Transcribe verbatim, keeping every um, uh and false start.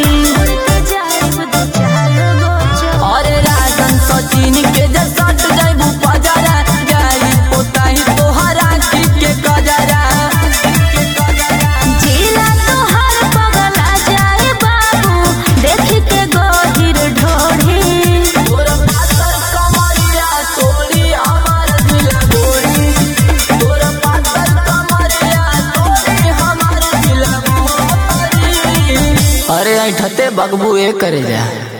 अरे राजन सचिन के जसट जाइबू पजरा जाई पोताही तोहरा की के कजरा जिला तोहर पगला जाए बाबू देख के गोहिर ढोढ़ी तोर पातर कमरिया तोरी हमार दिल गोरी तोर पातर कमरिया तोरी हमार दिल गोरी। अरे ऐठते बगबू ए करे जा।